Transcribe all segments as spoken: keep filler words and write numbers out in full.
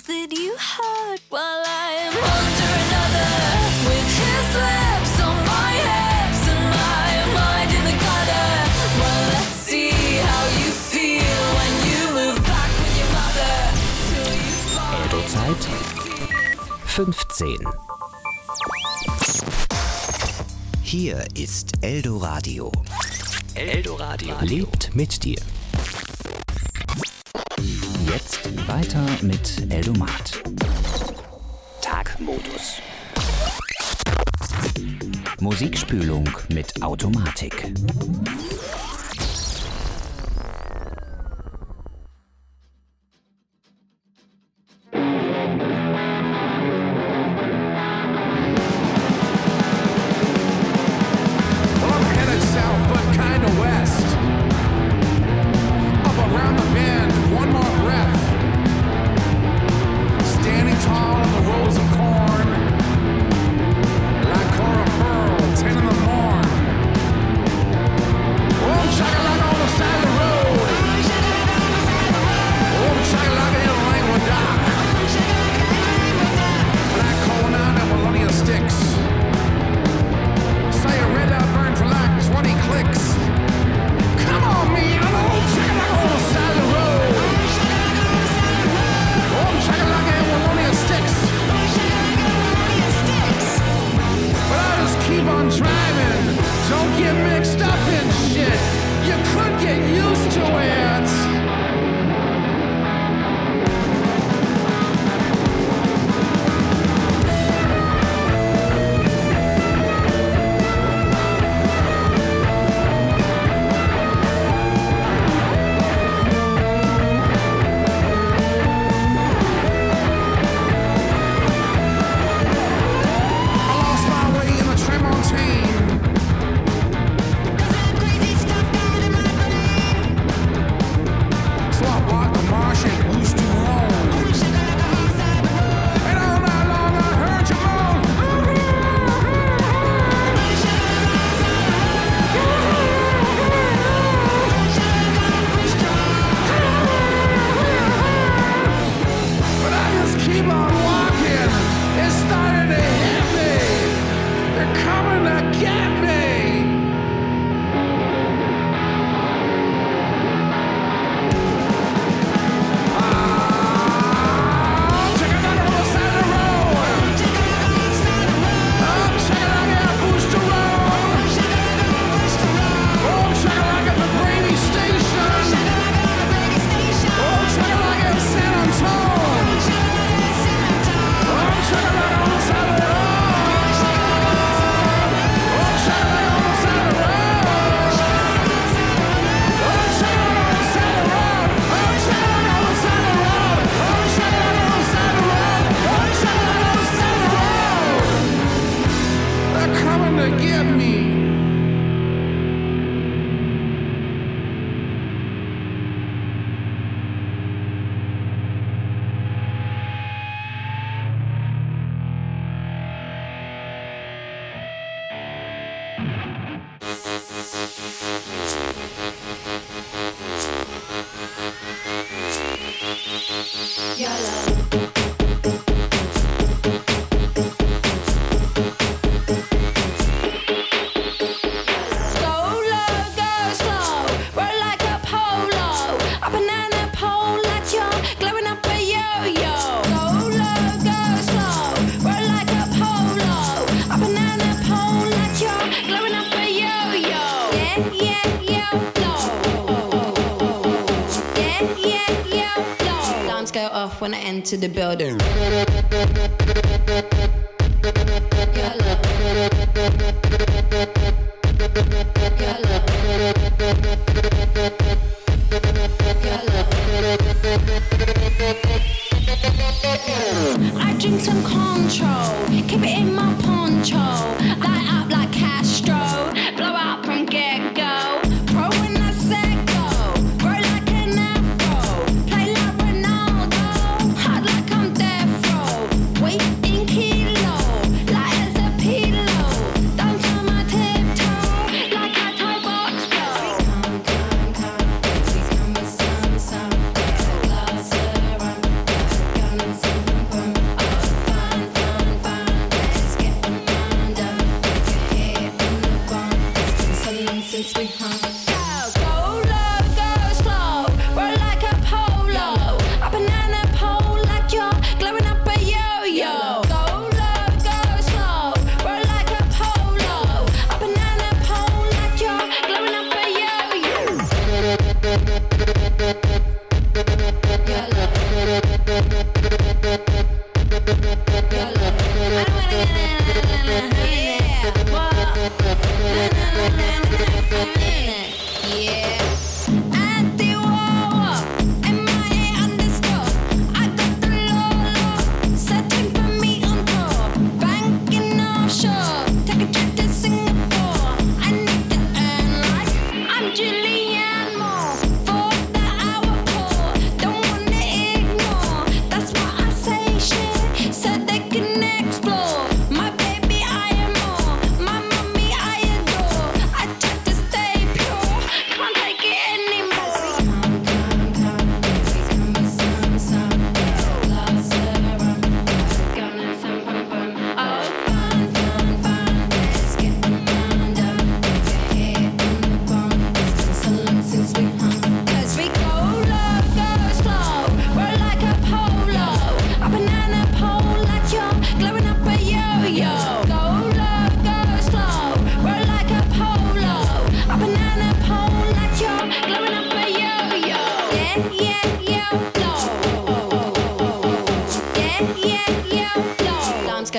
that you heard while I am under another, with his lips on my hips and my mind in the gutter. Well, let's see how you feel when you move back with your mother till you find Eldo-Zeit fünfzehn. Hier ist Eldoradio. Eldoradio lebt mit dir. Jetzt weiter mit Eldomat. Tagmodus. Musikspülung mit Automatik. When I enter the building. I drink some control, keep it in my poncho, light up like Castro, blow out from get-go. Pro when I said go, grow like an afro, play like Ronaldo, hot like I'm death row, weight in kilo, light as a pillow, dance on my tiptoe, like I tie box flow. Come, come, come, please come with some, some glass of rum, gun and some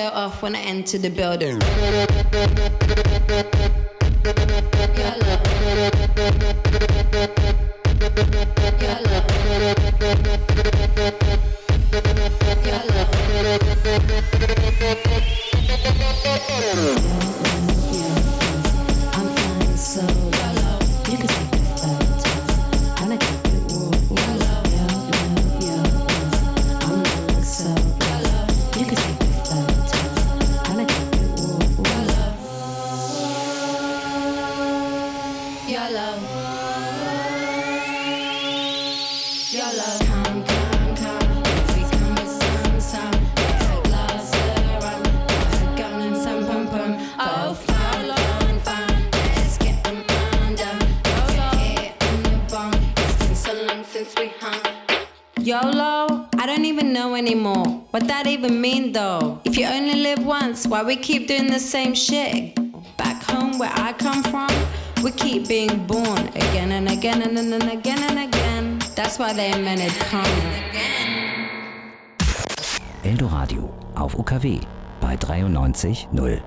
seatbelt off when I enter the building. Yellow. Yellow. Yellow. I'm flying so yellow. You can take the photo. When I get the walk, yellow. I'm looking so yellow. You can take the photo. When I get the walk, yellow. Yellow. Yellow. Come, come, come. We come with some, some. Take glass around. Have a gun and some pum pum. Oh, fun, fun, fun. Let's get them undone. Get hit on the bum. It's been so long since we hung. YOLO? I don't even know anymore. What that even mean though? If you only live once, why we keep doing the same shit? Back home where I come from, we keep being born again and again and then and again and again. That's why they invented karma. Eldoradio auf U K W bei dreiundneunzig Komma null.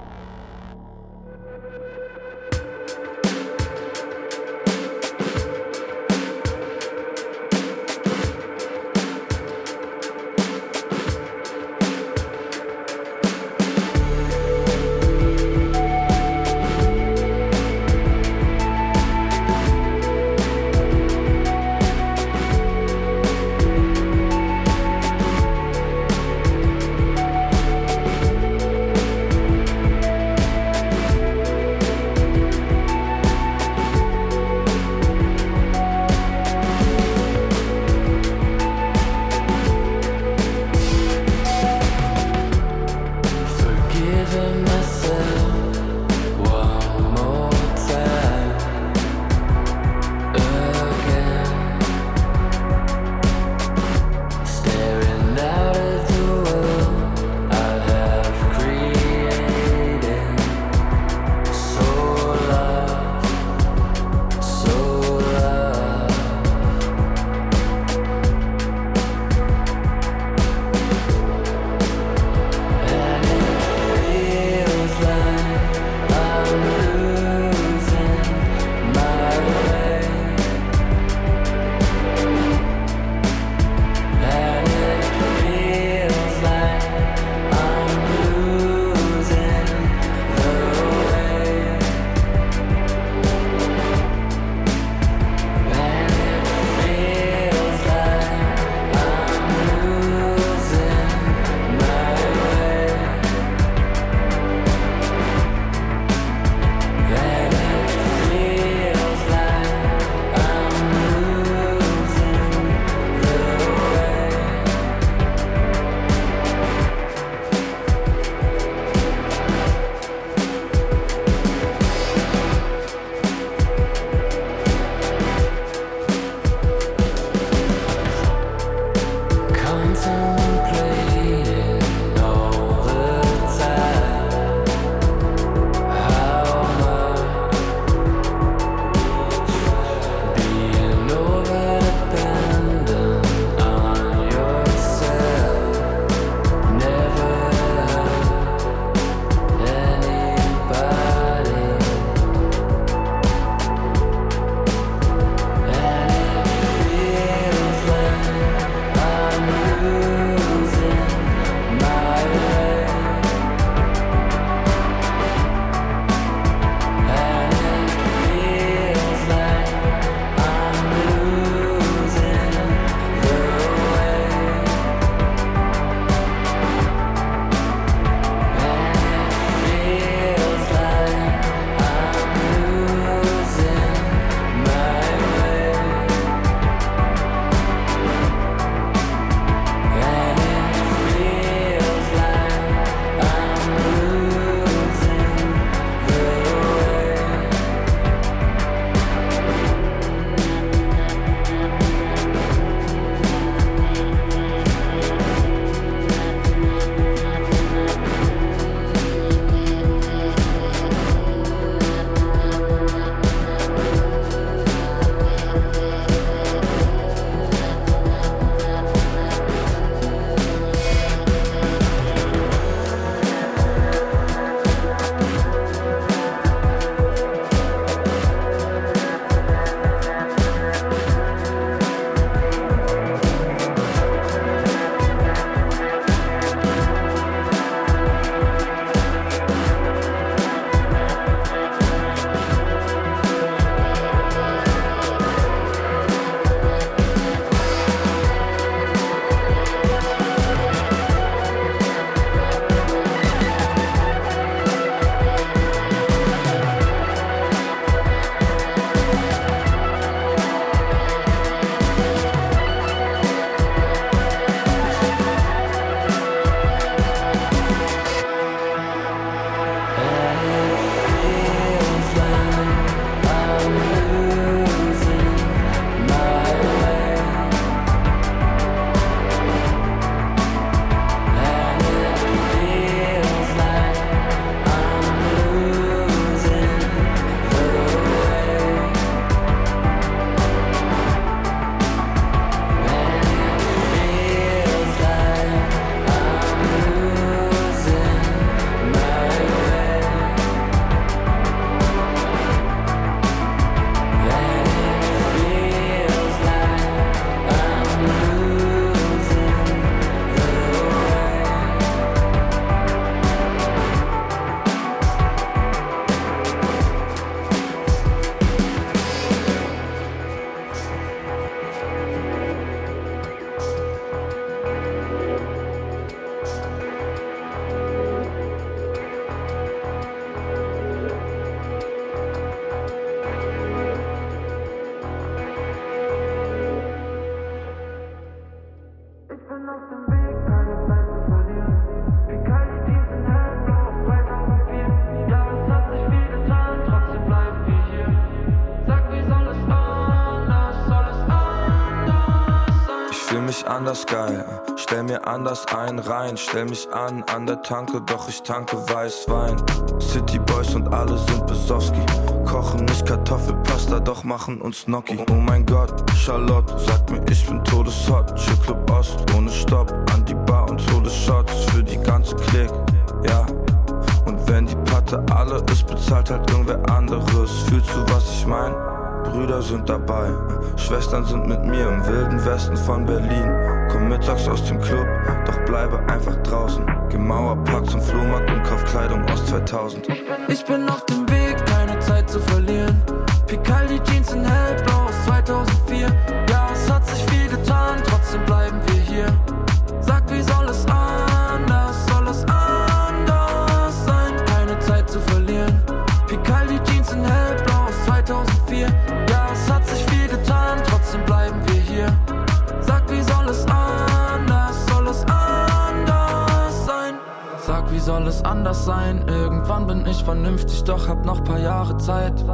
ich anders geil. Stell mir anders ein, rein, stell mich an, an der Tanke, doch ich tanke Weißwein. City Boys und alle sind Besowski. Kochen nicht Kartoffelpasta, doch machen uns Gnocchi. Oh mein Gott, Charlotte, sag mir, ich bin todeshot. Chill-Club Ost, ohne Stopp, an die Bar und hole Shots für die ganze Klick, ja. Und wenn die Patte alle ist, bezahlt halt irgendwer anderes. Fühlst du, was ich mein? Brüder sind dabei, Schwestern sind mit mir im wilden Westen von Berlin. Komm mittags aus dem Club, doch bleibe einfach draußen. Geh Mauerpark zum Flohmarkt und kauf Kleidung aus zweitausend. Ich bin auf dem Weg, keine Zeit zu verlieren. Picaldi Jeans in hellblau aus zweitausendvier. Ja, es hat sich viel getan, trotzdem bleiben wir hier. Sag, wie soll es anders, soll es anders sein? Keine Zeit zu verlieren. Picaldi Jeans in hellblau aus zweitausendvier. Ja, es hat sich viel getan, trotzdem bleiben wir hier. Sag, wie soll es anders, soll es anders sein? Sag, wie soll es anders sein? Irgendwann bin ich vernünftig, doch hab noch paar Jahre Zeit.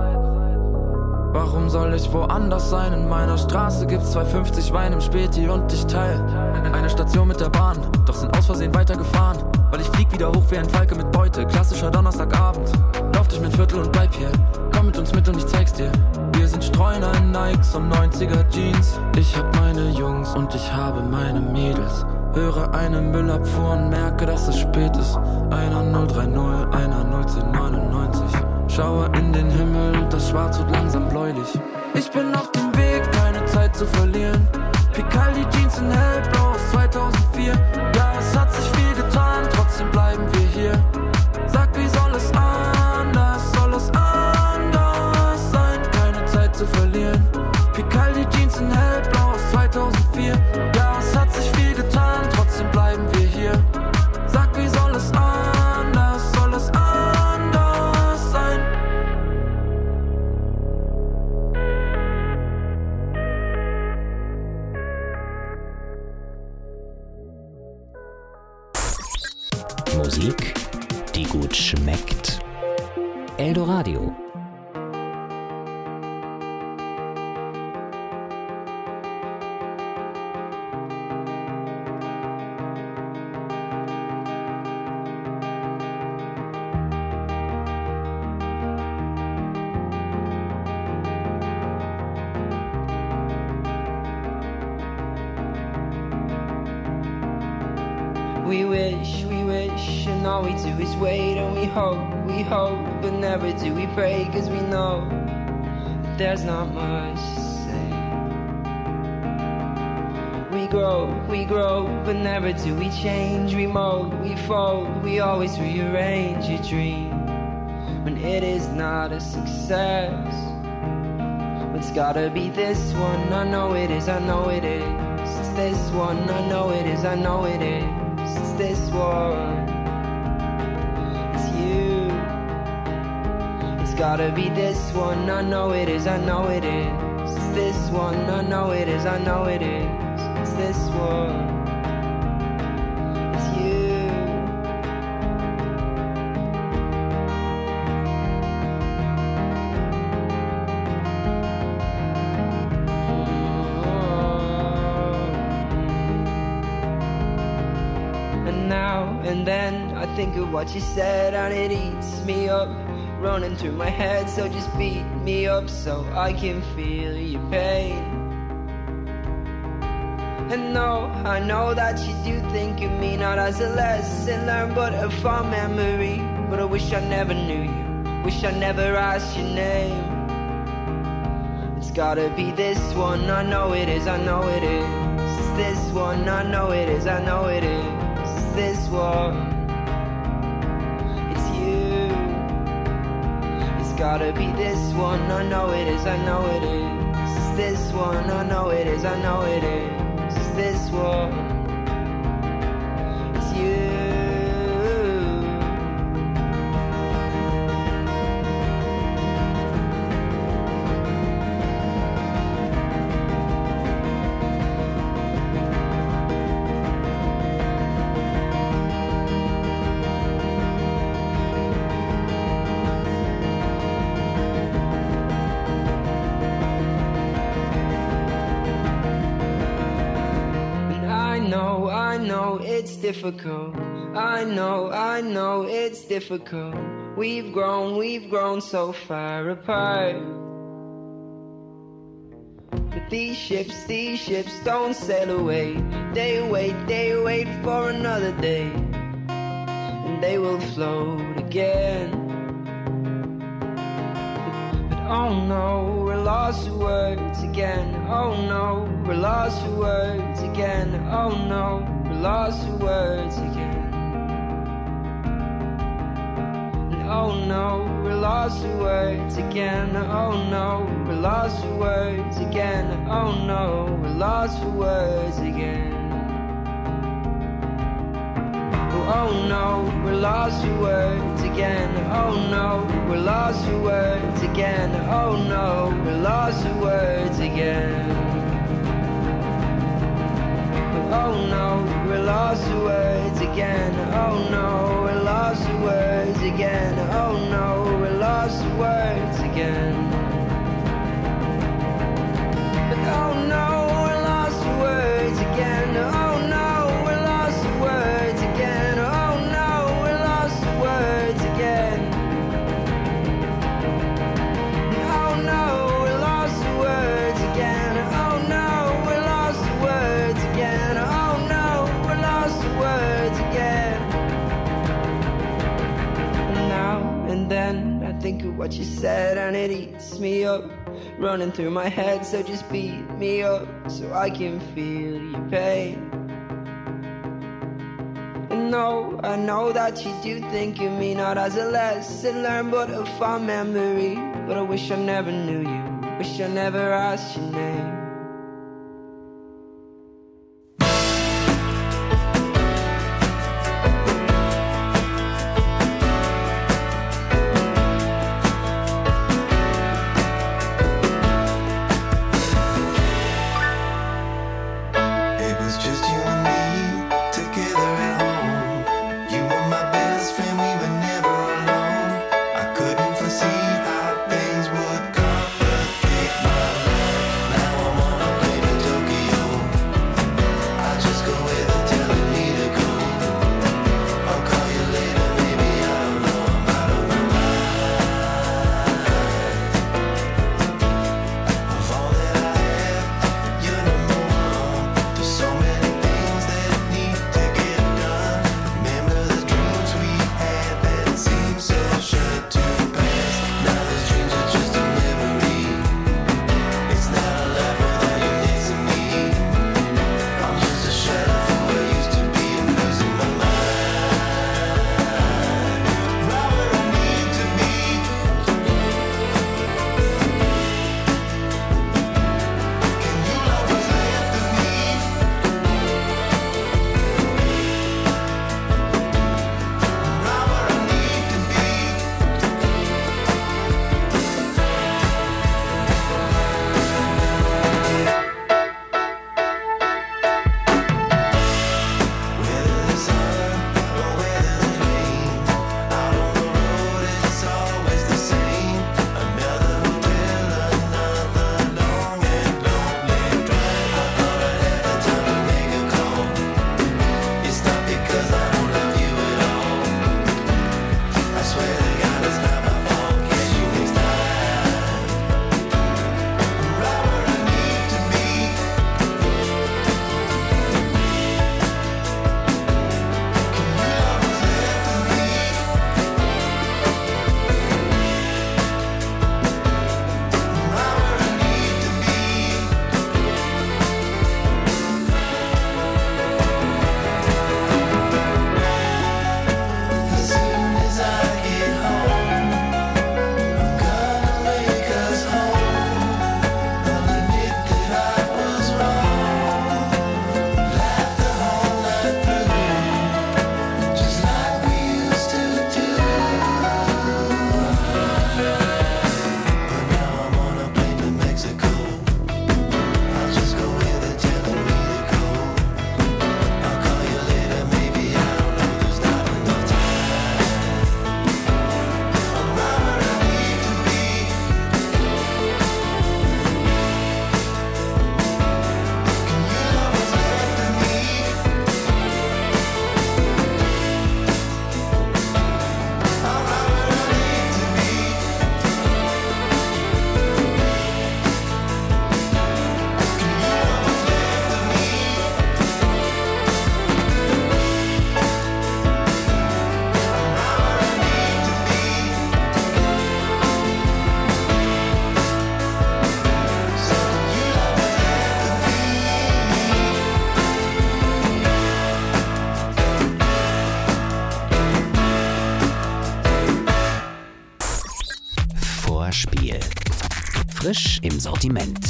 Warum soll ich woanders sein? In meiner Straße gibt's zwei fünfzig Wein im Späti und ich teil eine Station mit der Bahn, doch sind aus Versehen weitergefahren. Weil ich flieg wieder hoch wie ein Falke mit Beute, klassischer Donnerstagabend. Lauf durch mein Viertel und bleib hier, komm mit uns mit und ich zeig's dir. Wir sind Streuner in Nikes und neunziger Jeans. Ich hab meine Jungs und ich habe meine Mädels. Höre eine Müllabfuhr und merke, dass es spät ist. Einer null drei null, einer null zehn neunundneunzig. Schaue in den Himmel und das Schwarz wird langsam bläulich. Ich bin auf dem Weg, keine Zeit zu verlieren. Picaldi Jeans in hellblau aus zweitausendvier. Ja, es hat sich viel getan, trotzdem bleiben wir hier. Sag, wie soll es anders, soll es anders sein? Keine Zeit zu verlieren. Picaldi Jeans in hellblau aus zweitausendvier. Ja, es hat sich viel getan, trotzdem bleiben wir hier. Sag, wie soll es anders, soll es anders sein? Musik, die gut schmeckt. Eldoradio. We wish, we wish, and all we do is wait, and we hope, we hope, but never do we pray, cause we know that there's not much to say. We grow, we grow, but never do we change. We mold, we fold, we always rearrange a dream when it is not a success. It's gotta be this one, I know it is, I know it is. It's this one, I know it is, I know it is. It's this one, it's you. It's gotta be this one, I know it is, I know it is. It's this one, I know it is, I know it is. It's this one, it's you. And then I think of what you said and it eats me up, running through my head, so just beat me up so I can feel your pain. And no, I know that you do think of me not as a lesson learned but a fond memory. But I wish I never knew you, wish I never asked your name. It's gotta be this one, I know it is, I know it is. It's this one, I know it is, I know it is. This one, it's you. It's gotta be this one, I know it is, I know it is. It's this one, I know it is, I know it is. It's this one, it's you. difficult. I know, I know it's difficult. We've grown, we've grown so far apart. But these ships, these ships don't sail away. They wait, they wait for another day, and they will float again. But, but oh no, we're lost for words again. Oh no, we're lost for words again. Oh no, we're lost for words again. Oh no, we're lost for words again. Oh no, we're lost for words again. Oh no, we're lost for words again. Oh no, we're lost for words again. Oh no, we're lost for words again. Oh no, we're lost for words again. Oh no, we're lost for words again. Oh no, we're lost for words again. Oh no, we're lost for words again. But oh no, we're lost for words again. Oh no, we're lost for words again. Oh no, we're lost for words again. Oh no, we're lost for words again. Oh no, we're lost for words again. Oh no, we're lost for words again. And now and then I think of what you said and it eats me up, running through my head. So just beat me up so I can feel your pain. And no, I know that you do think of me not as a lesson learned but a fond memory. But I wish I never knew you, wish I never asked your name. Now Frisch im Sortiment.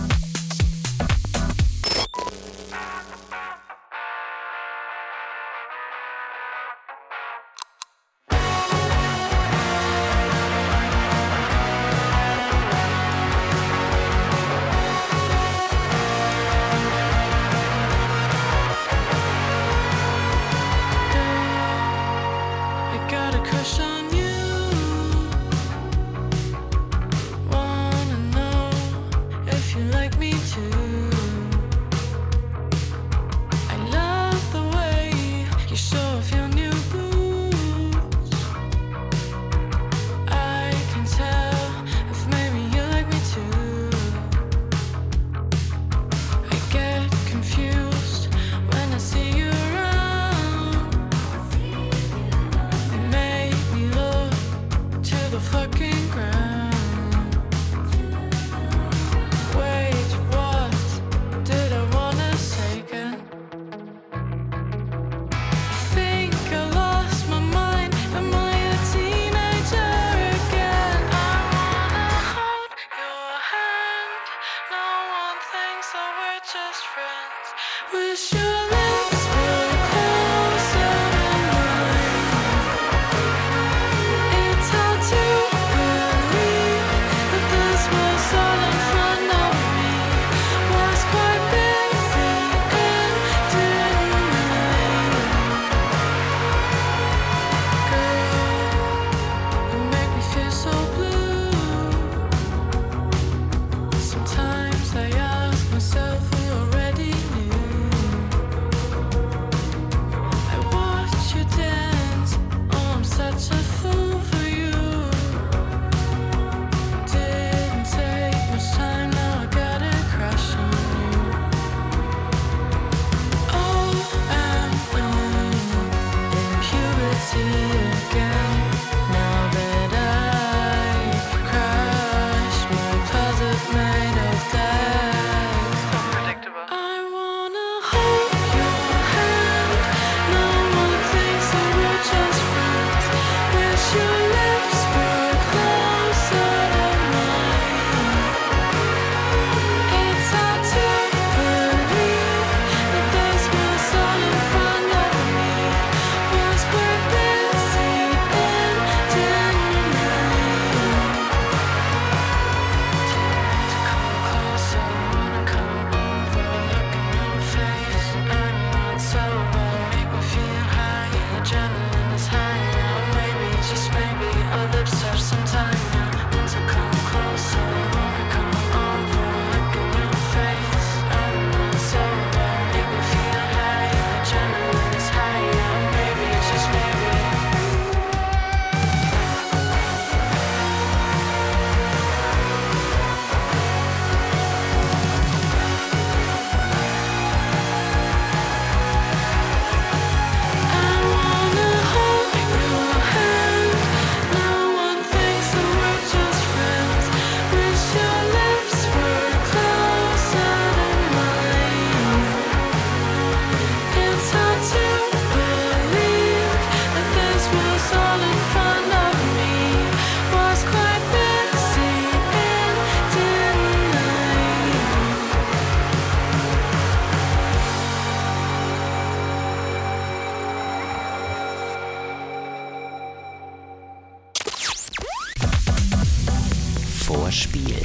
Vorspiel.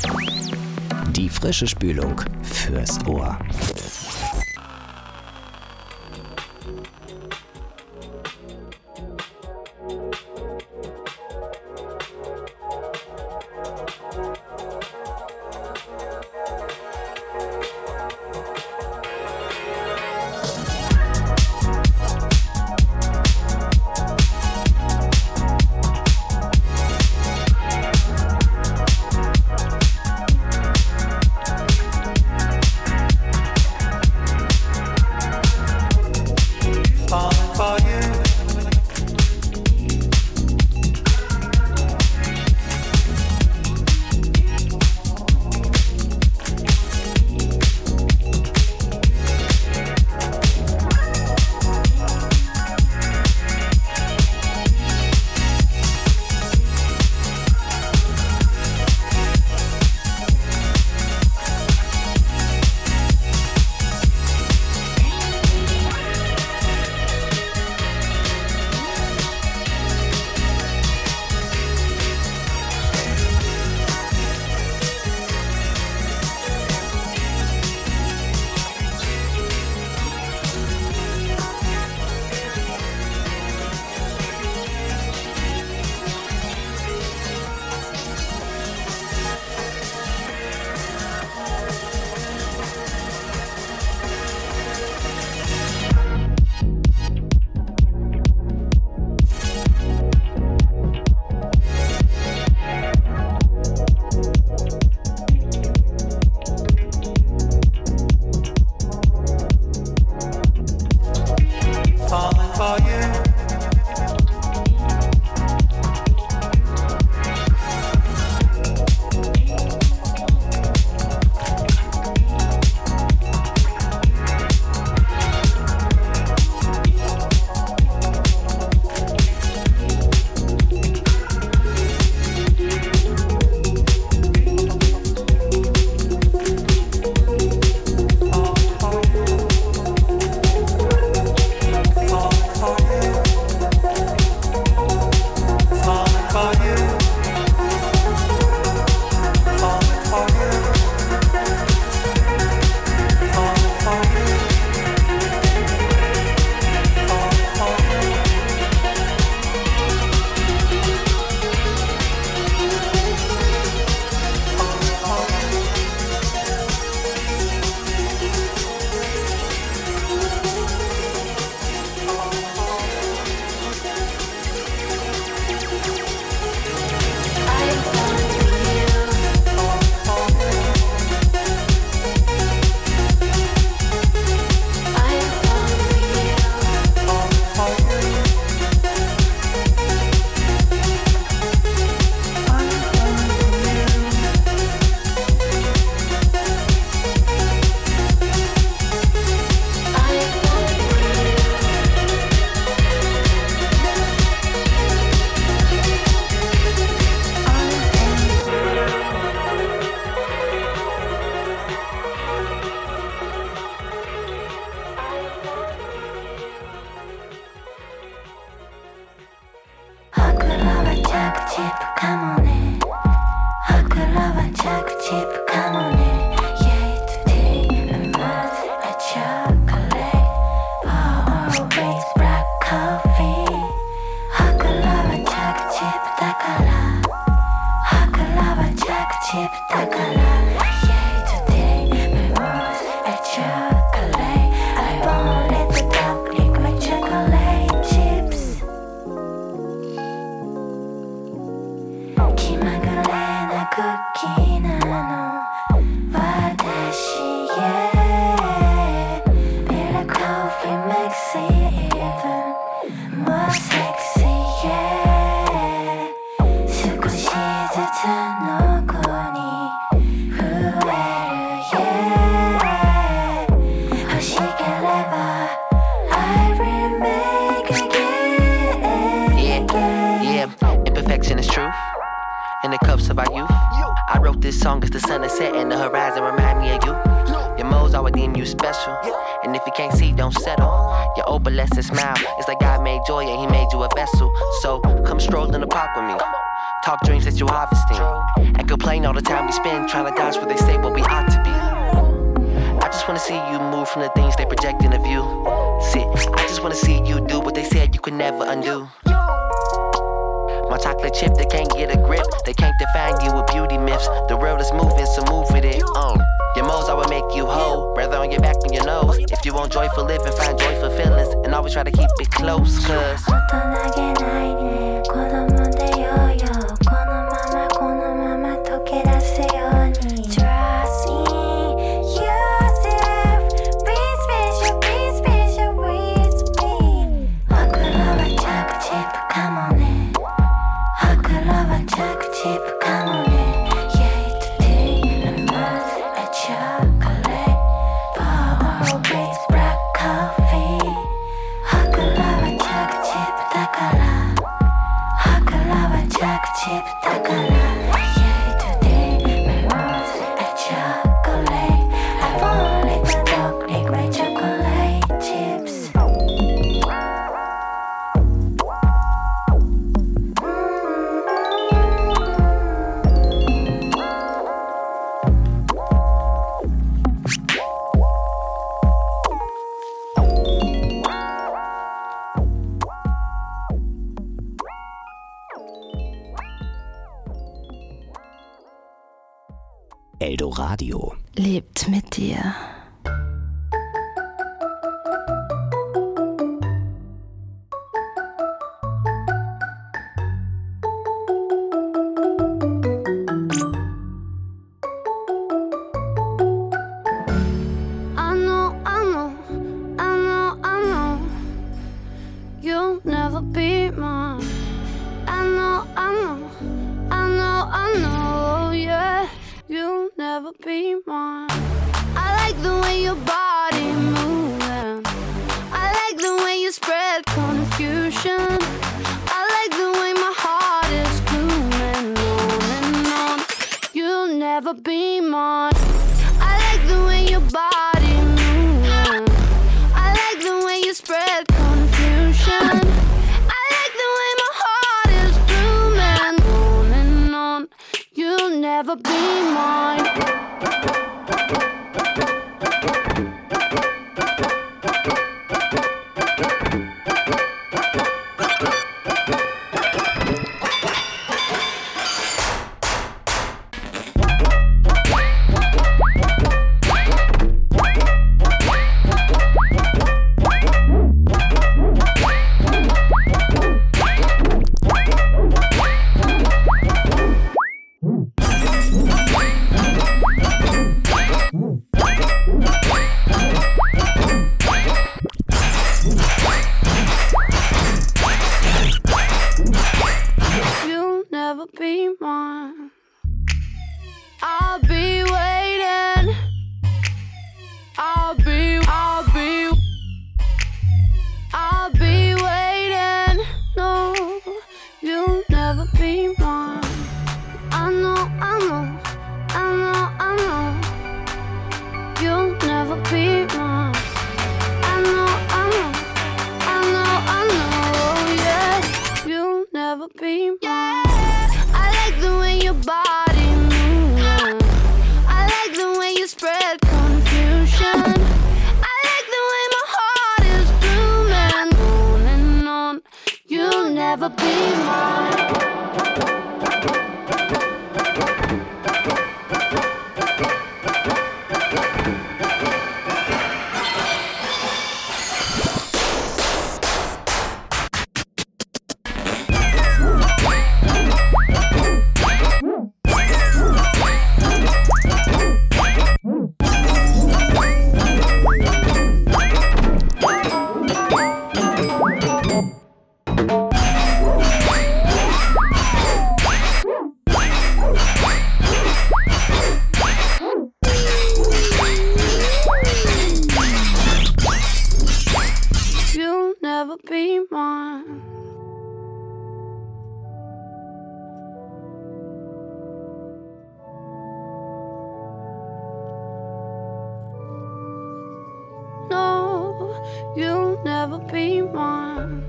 Die frische Spülung fürs Ohr. for you. Eldoradio lebt mit dir. I know, I know, I know, I know. You you'll never be mine. I know, I know, I know, I know, yeah, you'll never be mine. I like the way your body moving. I like the way you spread confusion. I like the way my heart is blooming on and on. You'll never be mine. I like the way your body moving. I like the way you spread confusion. I like the way my heart is blooming on and on. You'll never be mine. Be mine. I'll be waiting. I'll be, I'll be, I'll be waiting. No, you'll never be mine. I know, I know, I know, I know. You'll never be mine. I know, I know, I know, I know. Yeah, you'll never be mine. I like the way your body moving. I like the way you spread confusion. I like the way my heart is blooming on and on. You'll never be mine. Be mine. No, you'll never be mine.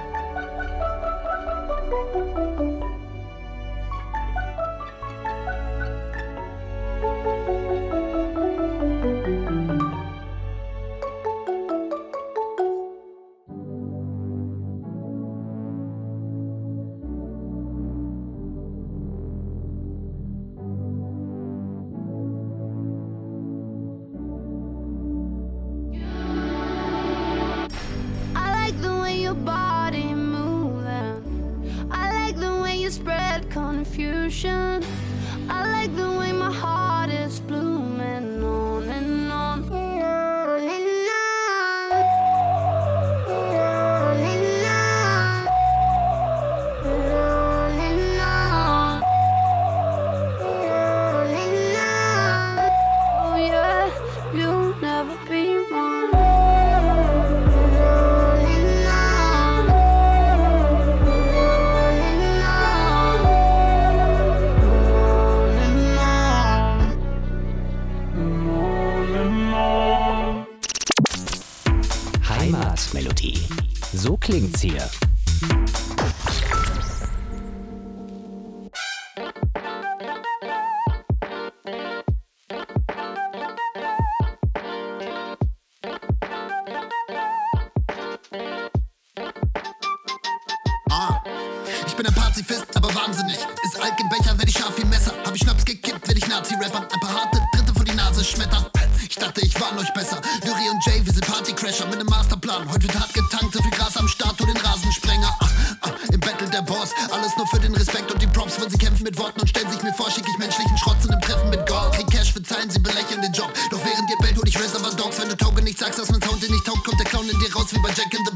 Confusion. I like the way my heart is blooming on and on. On and on. On and on. On and on. On and on. Oh yeah, you'll never be mine. Heimatmelodie. So klingt's hier. Ah, ich bin ein Pazifist, aber wahnsinnig. Ist Alk im Becher, werd ich scharf wie Messer. Hab ich Schnaps gekippt, werd ich Nazi-Rapper. Ein paar harte Tritte vor die Nase schmettern. Ich dachte, ich warn euch besser. Lyri und Jay, wir sind Partycrasher mit nem Masterplan. Heute wird hart getankt, so viel Gras am Start, du den Rasensprenger. Ah, ah, im Battle der Boss, alles nur für den Respekt und die Props, wenn sie kämpfen mit Worten und stellen sich mir vor, schick ich menschlichen Schrotzen im Treffen mit Gold. Krieg Cash für Zeilen, sie belächeln den Job. Doch während ihr bellt, hol ich Reservoir Dogs. Wenn du Token nicht sagst, dass mein Sound dir nicht taugt, kommt der Clown in dir raus wie bei Jack in the Box. Yo,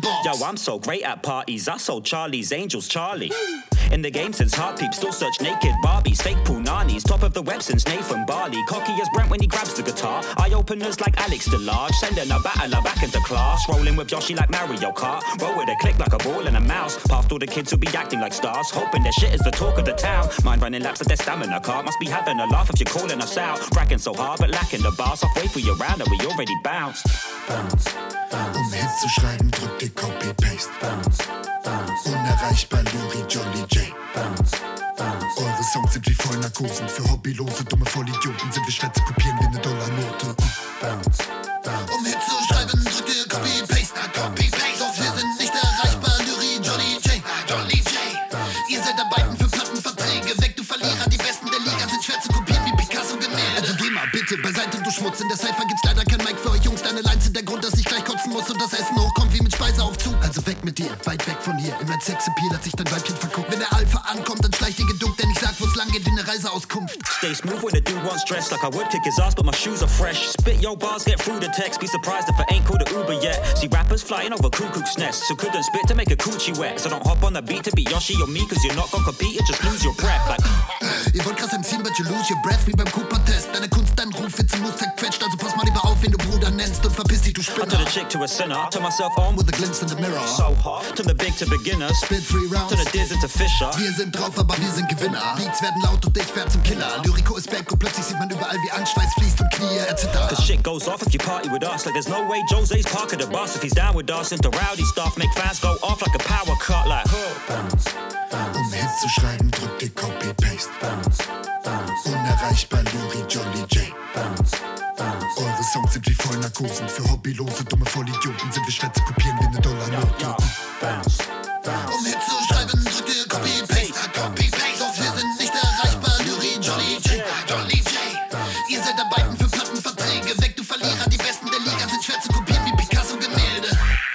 I'm so great at parties. I sold Charlie's Angels, Charlie. In the game since hard peeps, still search naked Barbies, fake punanis, top of the web since Nathan Barley. Cocky as Brent when he grabs the guitar. Eye openers like Alex DeLarge, sending a battler back into class. Rolling with Yoshi like Mario Kart. Roll with a click like a ball and a mouse. Past all the kids who be acting like stars, hoping their shit is the talk of the town. Mind running laps at their stamina car. Must be having a laugh if you're calling us out. Bracking so hard but lacking the bars. Halfway through your round and we already bounced. Bounce, bounce. Um Hits zu schreiben, drückt ihr Copy-Paste. Bounce, bounce. Unerreichbar Luri, Jolly J. Bounce, bounce. Eure Songs sind wie Vollnarkosen. Für Hobbylose, dumme Vollidioten sind wir schwer zu kopieren wie eine Dollarnote. Bounce, bounce. Um Hits zu schreiben, drückt ihr Copy-Paste. Copy-Paste. Doch wir sind nicht erreichbar, Luri, Jolly J. Jolly J. Ihr seid Arbeiten für Plattenverträge. Weg, du Verlierer, die Besten der Liga sind schwer zu kopieren wie Picasso-Gemälde. Also geh mal bitte beiseite, du Schmutz. In der Cypher gibt's leider kein Mic für euch Jungs. Deine Lines sind der Grund, dass ich gleich kotzen muss und das Essen hochkommt wie mit Speiseaufzug. Also weg mit dir, weit weg von hier. In mein Sexappeal hat sich dein Weibchen verguckt. Wenn der Alpha ankommt, dann schleicht ihr geduckt, denn ich sag, wo's lang geht wie eine Reiseauskunft. Stay smooth when the dude wants dressed like I would kick his ass, but my shoes are fresh. Spit your bars, get through the text. Be surprised if it ain't called a Uber yet. See rappers flying over cuckoo's nests, so couldn't spit to make a coochie wet. So don't hop on the beat to be Yoshi or me, cause you're not gonna compete, you just lose your breath. Like ihr wollt krass M C, but you lose your breath, wie beim Cooper-Test. Deine Kunst, dein Ruf wird zum Moves zerquetscht, also pass mal lieber auf, wen du Bruder nennst und verpiss dich, du Spinner. I turned a chick to a sinner, turn myself on with a glimpse in the mirror. So hot, turn the big to beginners, spit three rounds, turn the Diz into Fisher. Wir sind drauf, aber wir sind Gewinner. Beats werden laut und ich werd zum Killer. Lyrico ist back und plötzlich sieht man überall, wie Angstschweiß fließt und Knie et cetera. Cause shit goes off if you party with us. Like there's no way Jose's parking the bus if he's down with us. Into rowdy stuff, make fans go off like a power cut. Like bounce, bounce. Um Hits zu schreiben, drückt ihr Copy-Paste. Bounce, bounce. Unerreichbar Luri, Jolly J. Bounce, bounce. Eure Songs sind wie Vollnarkosen. Für Hobbylose, dumme Vollidioten sind wir schwer zu kopieren wie eine Dollarnote. Bounce, bounce. Um Hits zu schreiben, drückt ihr Copy-Paste. Copy-Paste. Doch wir sind nicht erreichbar, Luri, Jolly J. Jolly J. Ihr seid Arbeiten für Plattenverträge. Weg, du Verlierer, die Besten der Liga sind schwer zu kopieren wie Picasso-Gemälde.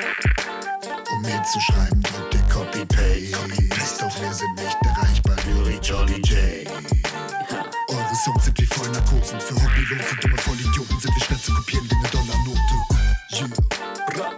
Um Hits zu schreiben, drückt ihr Copy-Paste. Doch wir sind nicht erreichbar, Luri, Jolly J. Eure Songs sind wie Vollnarkosen. Für Hobbylose, dumme Vollidioten sind wir schwer zu kopieren wie eine Dollarnote. Yeah.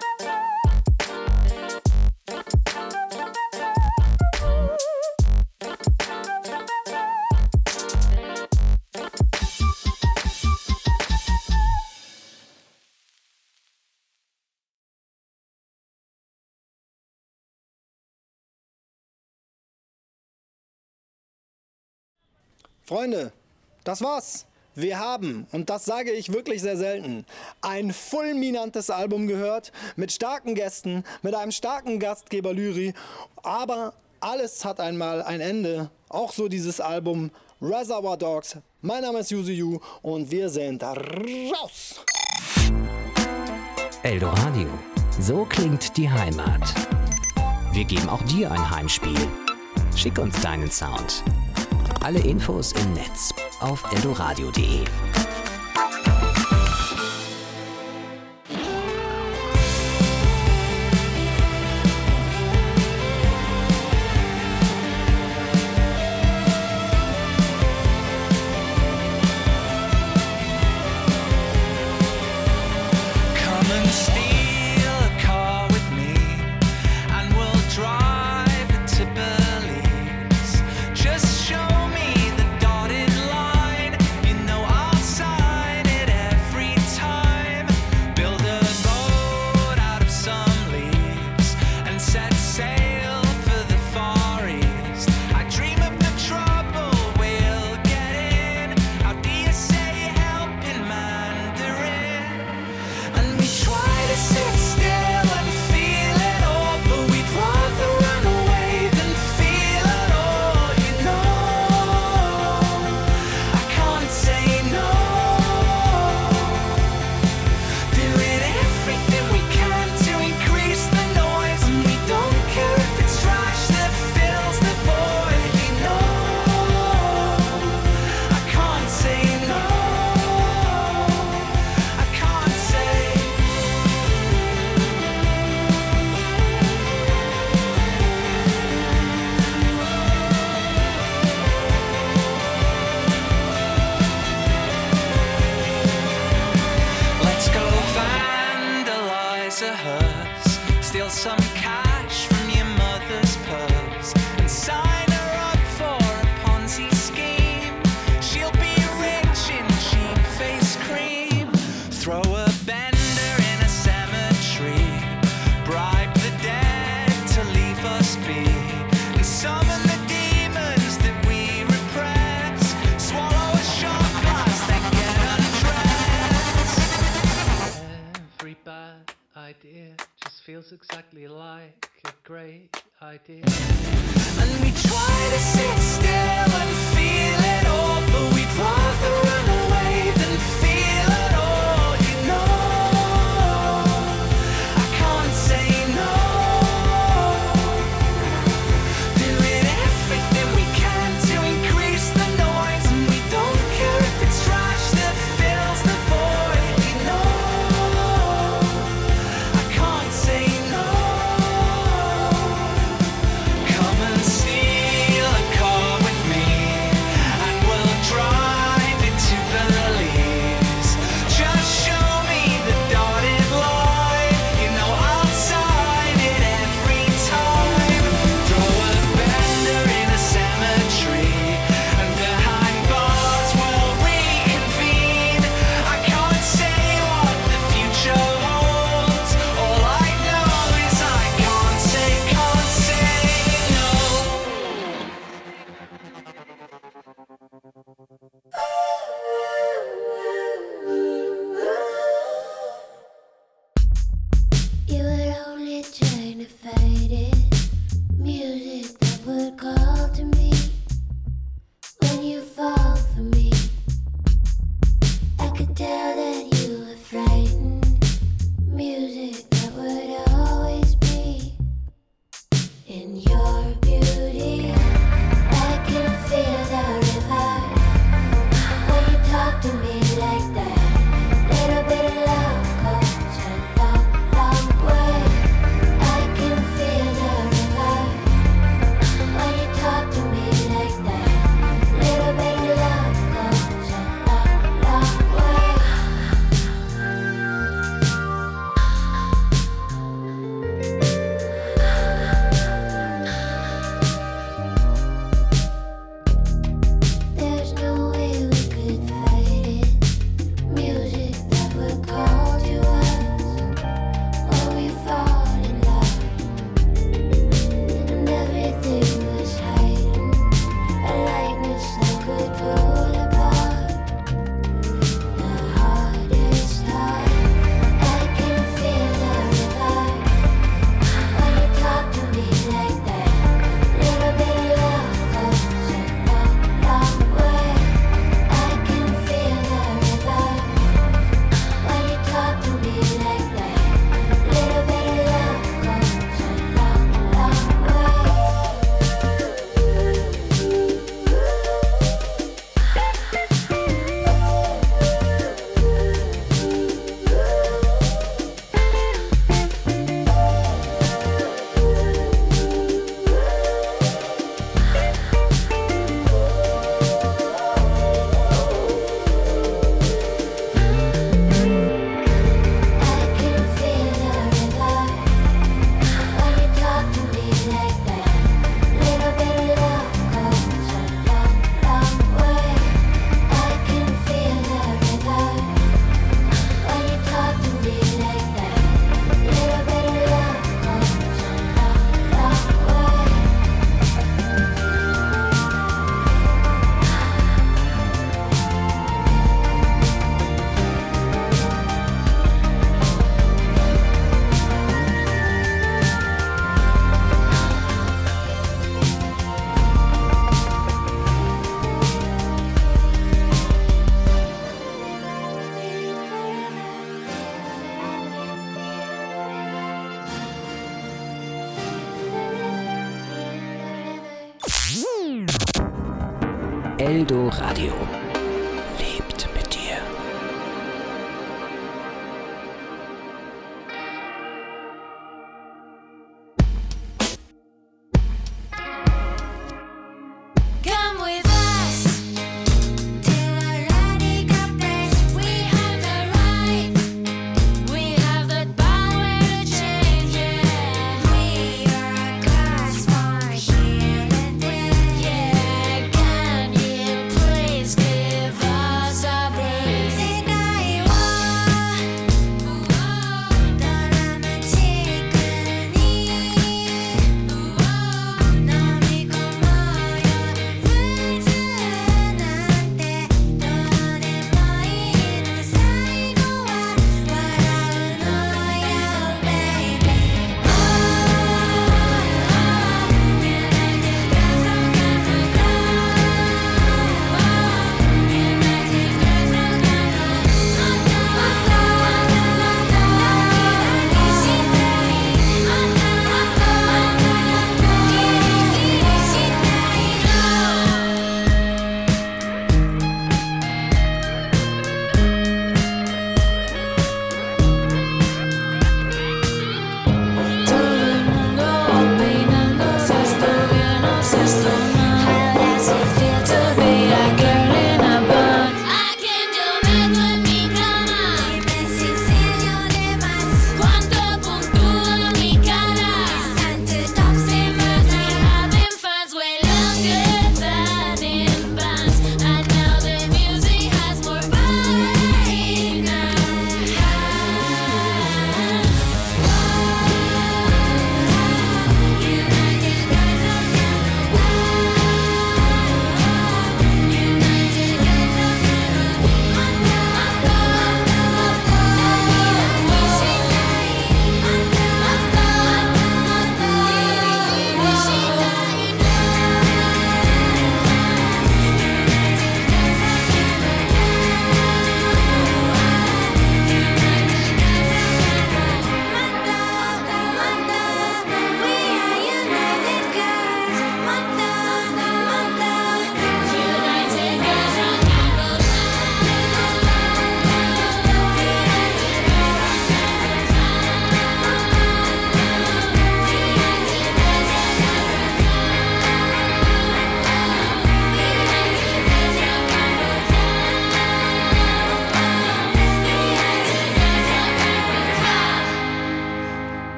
Freunde, das war's. Wir haben, und das sage ich wirklich sehr selten, ein fulminantes Album gehört, mit starken Gästen, mit einem starken Gastgeber Lyri, aber alles hat einmal ein Ende, auch so dieses Album Reservoir Dogs. Mein Name ist Yuzu und wir sind raus! Eldoradio, so klingt die Heimat. Wir geben auch dir ein Heimspiel. Schick uns deinen Sound. Alle Infos im Netz auf eldoradio punkt de. Just show me the dotted line. You know I'll sign. great idea. And we try to sit still and feel it all, but we'd rather run away than feel it all, you know. I can't say no. Doing everything we can to increase the noise, and we don't care if it's trash that fills the void, you know. I can't say no. Come and steal a car with me, and we'll drive it to Belize. Just show me the dotted line, you know I'll sign it every time. Throw a bender in a cemetery, and behind bars we'll reconvene. I can't say what the future holds. All I know is I can't say, can't say no. You were only trying to fight it. Music that would call to me when you fall for me. I could tell that you were frightened. Music that would always be in your beauty. I can feel the river when you talk to me like that. Little bit of love goes a long, long way. I can feel the river when you talk to me like that. Little bit of love goes a long, long way. There's no way we could fight it. Music that would call to us when we fall in love. And everything was hiding, a lightness that could pull apart the hardest heart. I can feel the river when you talk to me like that. Little bit of love goes a long, long way. I can feel the river when you talk to me like that. Little bit of love goes a long, long way. I can feel the river when you talk to me like that. Little bit of love goes a long, long way. I can feel the river when you talk to me like that. Little bit of love goes a long, long way. Eldo Radio lebt mit dir. Come with us to a radical place. We have the right, we have the power to change it. We are a cosmos here and there. Yeah, can you please give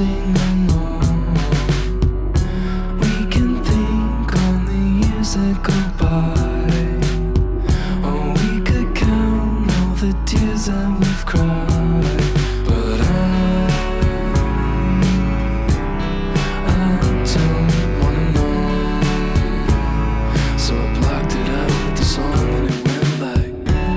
sing along. We can think on the years that go by, or we could count all the tears that we've cried. But I, I don't wanna know, so I blocked it out with the song and it went like.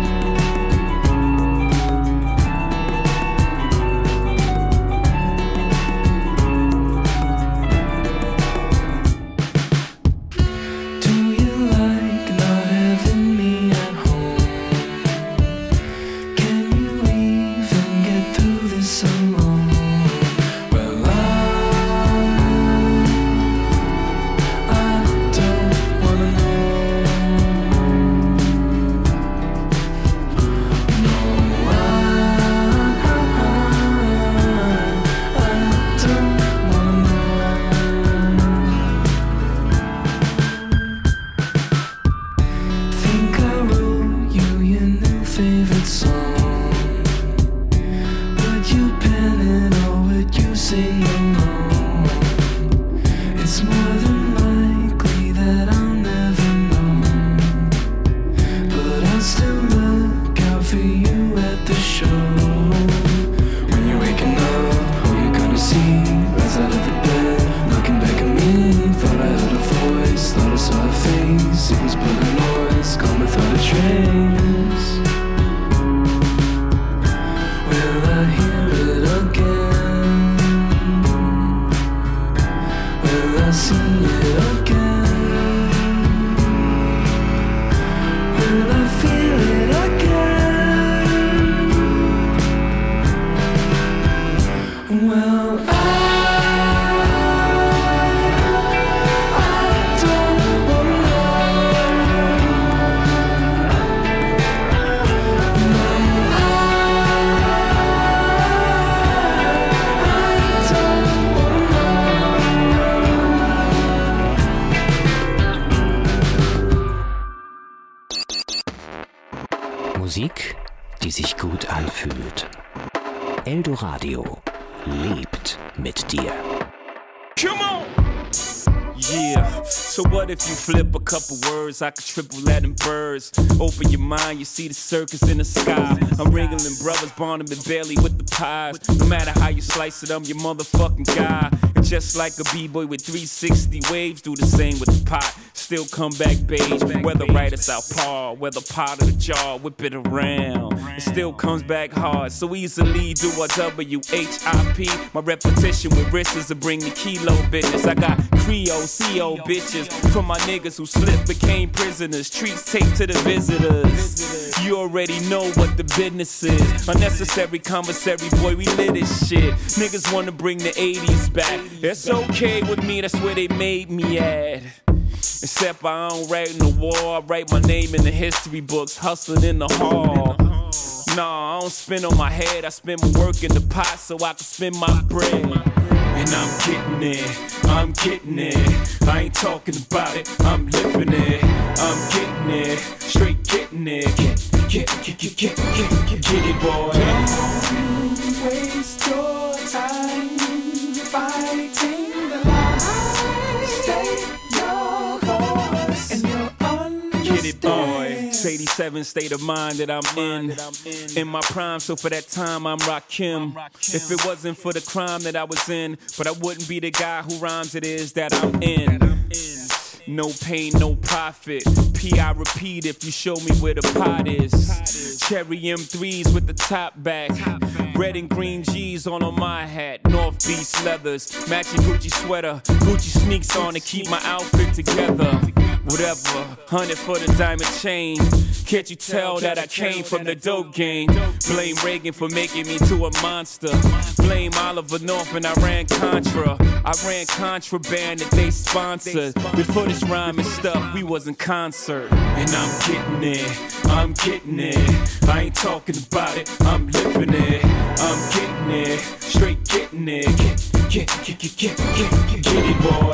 Musik, die sich gut anfühlt. Eldoradio lebt mit dir. Come on! Yeah, so what if you flip a couple words? I could triple Latin birds. Open your mind, you see the circus in the sky. I'm wrangling brothers, Barnum and Bailey with the pies. No matter how you slice it, I'm your motherfucking guy. And just like a b-boy with three sixty waves, do the same with the pot. Still come back beige, whether right or southpaw, whether pot of the jar, whip it around. It still comes back hard, so easily do a W H I P. My repetition with wrists to bring the kilo business. I got Creole, C O bitches, from my niggas who slipped, became prisoners. Treats taped to the visitors. You already know what the business is. Unnecessary commissary, boy, we lit this shit. Niggas wanna bring the eighties back. It's okay with me, that's where they made me at. Except I don't write in the war, I write my name in the history books, hustling in the hall. Nah, I don't spin on my head, I spend my work in the pot so I can spend my bread. And I'm getting it, I'm getting it. I ain't talking about it, I'm living it. I'm getting it, straight getting it. Get, get, get, get, get, get, get, get it, boy. Don't waste your time fighting the line. Stay your course and you'll Get it, boy. It's eighty-seven state of mind that I'm in. In my prime, so for that time I'm Rakim. If it wasn't for the crime that I was in, but I wouldn't be the guy who rhymes it is that I'm in. No pain, no profit. P, I repeat if you show me where the pot is. Cherry M threes with the top back. Red and green G's on on my hat. North Beach leathers. Matching Gucci sweater. Gucci sneaks on to keep my outfit together. Whatever, hundred for the diamond chain. Can't you tell that I came from the dope game? Blame Reagan for making me to a monster. Blame Oliver North and I ran Contra. I ran contraband that they sponsored. Before this rhyming stuff, we was in concert. And I'm getting it, I'm getting it. I ain't talking about it, I'm living it. I'm getting it, straight getting it. Get, get, get, get, get, get, get it, boy.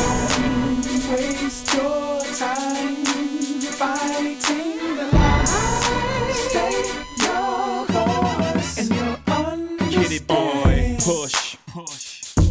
Don't waste your time fighting the line. Stay your course and you'll understand. Get it, boy. Push, push.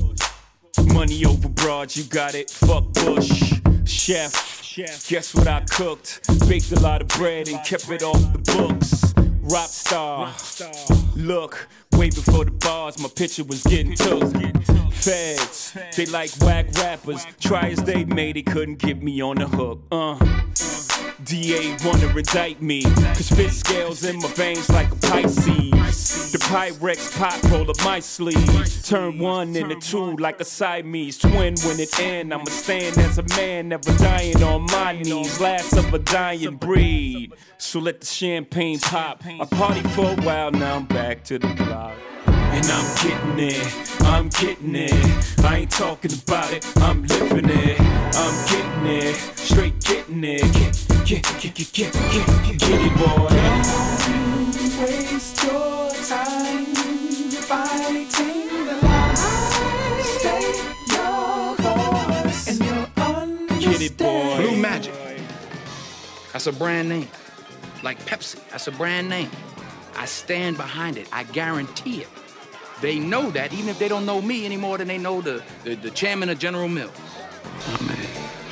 Sarge, you got it. Fuck Bush. Chef, Chef, guess what I cooked? Baked a lot of bread and kept it off the books. Rock star, Rock star. Look, way before the bars, my picture was getting took. Feds, they like whack rappers. Try as they may, they couldn't get me on the hook. Uh. D A wanna indict me, cause fish scales in my veins like a Pisces. The Pyrex pot roll up my sleeve. Turn one into two like a Siamese twin. When it end, I'ma stand as a man, never dying on my knees. Last of a dying breed. So let the champagne pop. I party for a while, now I'm back to the block. And I'm getting it, I'm getting it. I ain't talking about it, I'm living it. I'm getting it, straight getting it. Get, get, get, get, get, get, get it, boy. Don't waste your time fighting the line. Stay your course and you'll understand. Get it, boy. Blue Magic. That's a brand name. Like Pepsi, that's a brand name. I stand behind it, I guarantee it. They know that, even if they don't know me any more than they know the, the, the chairman of General Mills. Oh, man.